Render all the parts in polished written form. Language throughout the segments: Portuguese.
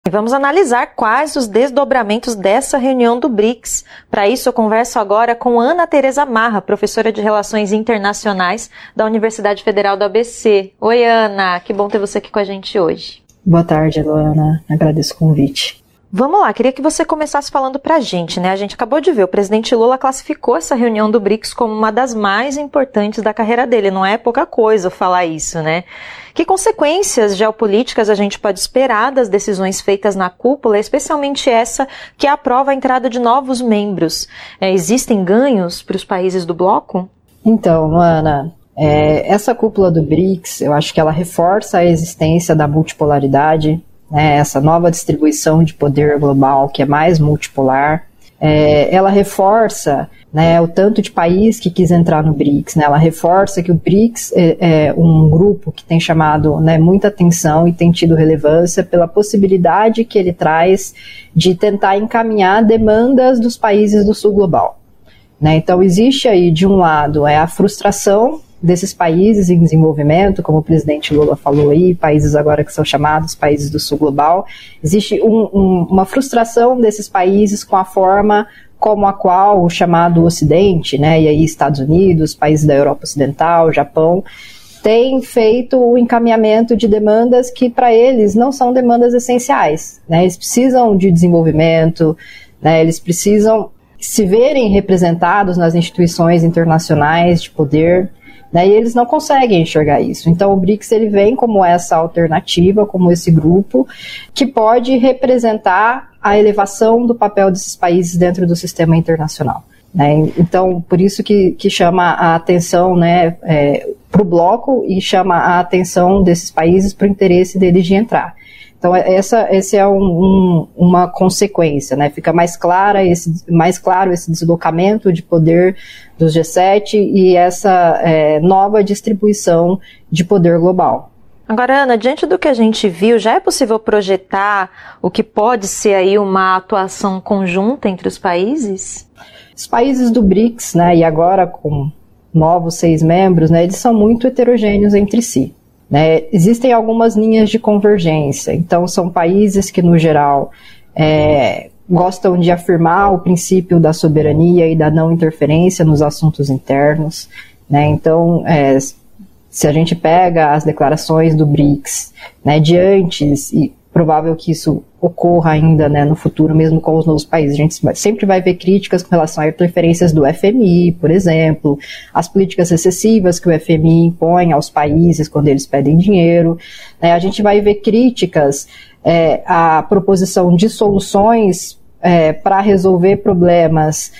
E vamos analisar quais os desdobramentos dessa reunião do BRICS. Para isso, eu converso agora com Ana Tereza Marra, professora de Relações Internacionais da Universidade Federal do ABC. Oi, Ana, que bom ter você aqui com a gente hoje. Boa tarde, Luana. Agradeço o convite. Vamos lá, queria que você começasse falando pra gente, né? A gente acabou de ver, o presidente Lula classificou essa reunião do BRICS como uma das mais importantes da carreira dele. Não é pouca coisa falar isso, né? Que consequências geopolíticas a gente pode esperar das decisões feitas na cúpula, especialmente essa que aprova a entrada de novos membros? Existem ganhos para os países do bloco? Então, Luana, essa cúpula do BRICS, eu acho que ela reforça a existência da multipolaridade, essa nova distribuição de poder global que é mais multipolar. Ela reforça o tanto de país que quis entrar no BRICS, ela reforça que o BRICS é um grupo que tem chamado muita atenção e tem tido relevância pela possibilidade que ele traz de tentar encaminhar demandas dos países do sul global. Então existe aí, de um lado, a frustração desses países em desenvolvimento, como o presidente Lula falou aí, países agora que são chamados países do sul global. Existe uma frustração desses países com a forma como a qual o chamado Ocidente, e aí Estados Unidos, países da Europa Ocidental, Japão, tem feito o encaminhamento de demandas que para eles não são demandas essenciais. Eles precisam de desenvolvimento, eles precisam se verem representados nas instituições internacionais de poder, e eles não conseguem enxergar isso. Então o BRICS ele vem como essa alternativa, como esse grupo que pode representar a elevação do papel desses países dentro do sistema internacional. Então, por isso que chama a atenção para o bloco e chama a atenção desses países para o interesse deles de entrar. Então, esse é uma consequência, Fica mais claro esse deslocamento de poder dos G7 e essa nova distribuição de poder global. Agora, Ana, diante do que a gente viu, já é possível projetar o que pode ser aí uma atuação conjunta entre os países? Os países do BRICS, e agora com novos 6 membros, eles são muito heterogêneos entre si. Existem algumas linhas de convergência, então são países que, no geral, gostam de afirmar o princípio da soberania e da não interferência nos assuntos internos. Então, se a gente pega as declarações do BRICS de antes, e provável que isso ocorra ainda no futuro, mesmo com os novos países, a gente sempre vai ver críticas com relação a interferências do FMI, por exemplo, as políticas recessivas que o FMI impõe aos países quando eles pedem dinheiro. A gente vai ver críticas à proposição de soluções para resolver problemas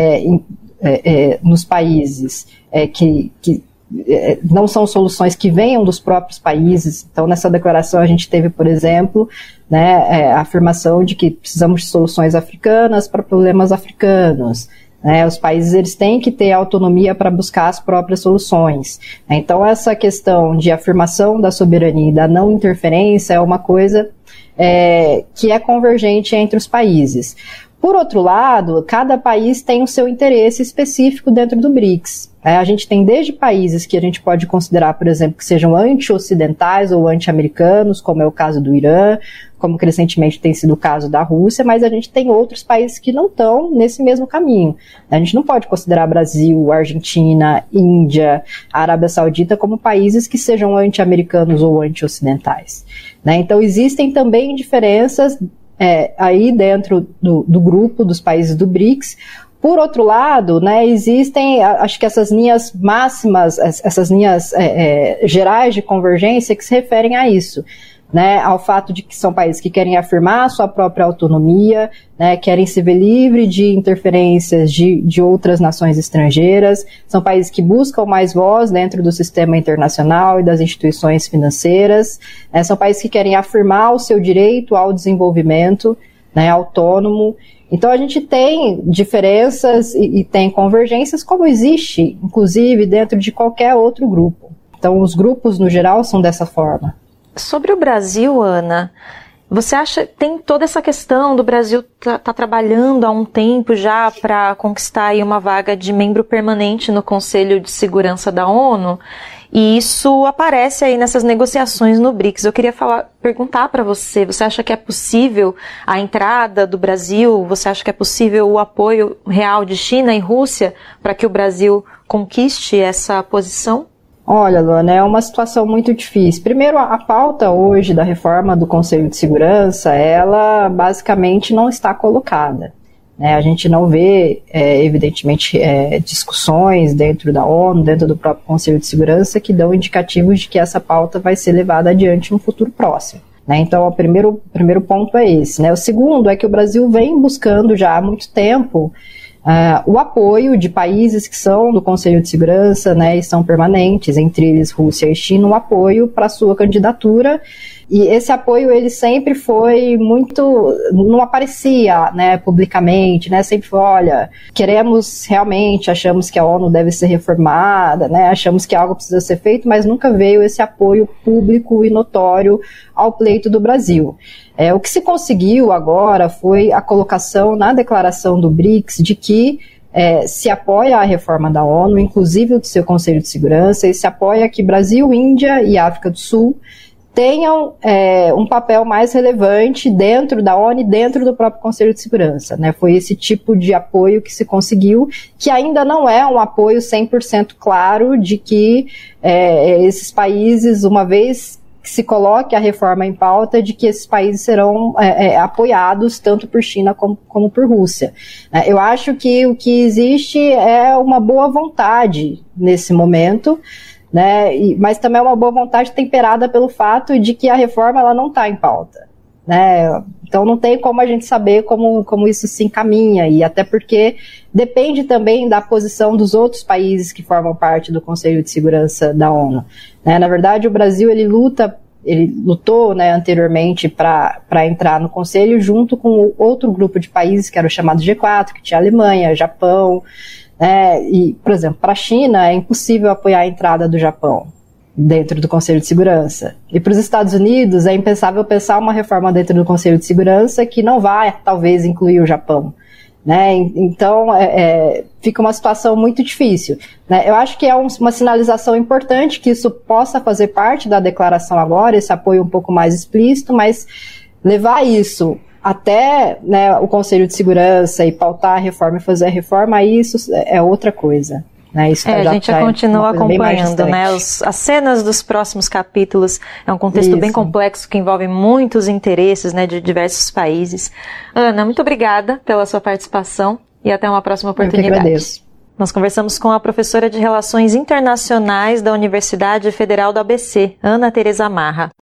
nos países que não são soluções que venham dos próprios países. Então, nessa declaração a gente teve, por exemplo, a afirmação de que precisamos de soluções africanas para problemas africanos. Os países eles têm que ter autonomia para buscar as próprias soluções. Então, essa questão de afirmação da soberania e da não interferência é uma coisa que é convergente entre os países. Por outro lado, cada país tem o seu interesse específico dentro do BRICS. A gente tem desde países que a gente pode considerar, por exemplo, que sejam anti-ocidentais ou anti-americanos, como é o caso do Irã, como recentemente tem sido o caso da Rússia, mas a gente tem outros países que não estão nesse mesmo caminho. A gente não pode considerar Brasil, Argentina, Índia, Arábia Saudita como países que sejam anti-americanos ou anti-ocidentais. Então existem também diferenças aí dentro do grupo dos países do BRICS. Por outro lado, existem, acho que essas linhas máximas, essas linhas gerais de convergência que se referem a isso, ao fato de que são países que querem afirmar a sua própria autonomia, querem se ver livre de interferências de outras nações estrangeiras, são países que buscam mais voz dentro do sistema internacional e das instituições financeiras, são países que querem afirmar o seu direito ao desenvolvimento autônomo. Então a gente tem diferenças e tem convergências como existe, inclusive, dentro de qualquer outro grupo. Então os grupos, no geral, são dessa forma. Sobre o Brasil, Ana, Você acha que tem toda essa questão do Brasil tá trabalhando há um tempo já para conquistar aí uma vaga de membro permanente no Conselho de Segurança da ONU? E isso aparece aí nessas negociações no BRICS. Eu queria perguntar para você acha que é possível a entrada do Brasil? Você acha que é possível o apoio real de China e Rússia para que o Brasil conquiste essa posição? Olha, Luana, é uma situação muito difícil. Primeiro, a pauta hoje da reforma do Conselho de Segurança, ela basicamente não está colocada. A gente não vê, evidentemente, discussões dentro da ONU, dentro do próprio Conselho de Segurança, que dão indicativos de que essa pauta vai ser levada adiante no futuro próximo. Então, o primeiro ponto é esse. O segundo é que o Brasil vem buscando já há muito tempo o apoio de países que são do Conselho de Segurança, e são permanentes, entre eles Rússia e China, o apoio para a sua candidatura. E esse apoio, ele sempre foi muito, não aparecia, publicamente, sempre foi, olha, achamos que a ONU deve ser reformada, achamos que algo precisa ser feito, mas nunca veio esse apoio público e notório ao pleito do Brasil. O que se conseguiu agora foi a colocação na declaração do BRICS de que se apoia a reforma da ONU, inclusive do seu Conselho de Segurança, e se apoia que Brasil, Índia e África do Sul tenham um papel mais relevante dentro da ONU e dentro do próprio Conselho de Segurança. Foi esse tipo de apoio que se conseguiu, que ainda não é um apoio 100% claro de que esses países, uma vez que se coloque a reforma em pauta, de que esses países serão apoiados tanto por China como por Rússia. Eu acho que o que existe é uma boa vontade nesse momento, mas também é uma boa vontade temperada pelo fato de que a reforma ela não está em pauta. Então não tem como a gente saber como isso se encaminha, e até porque depende também da posição dos outros países que formam parte do Conselho de Segurança da ONU. Na verdade, o Brasil ele lutou anteriormente para entrar no Conselho junto com outro grupo de países que era o chamado G4, que tinha Alemanha, Japão, e, por exemplo, para a China é impossível apoiar a entrada do Japão dentro do Conselho de Segurança. E para os Estados Unidos é impensável pensar uma reforma dentro do Conselho de Segurança que não vai, talvez, incluir o Japão. Então, fica uma situação muito difícil. Eu acho que é uma sinalização importante que isso possa fazer parte da declaração agora, esse apoio um pouco mais explícito, mas levar isso até o Conselho de Segurança e pautar a reforma e fazer a reforma, isso é outra coisa. Isso a gente já continua acompanhando, as cenas dos próximos capítulos. É um contexto bem complexo que envolve muitos interesses, de diversos países. Ana, muito obrigada pela sua participação e até uma próxima oportunidade. Eu que agradeço. Nós conversamos com a professora de Relações Internacionais da Universidade Federal do ABC, Ana Tereza Marra.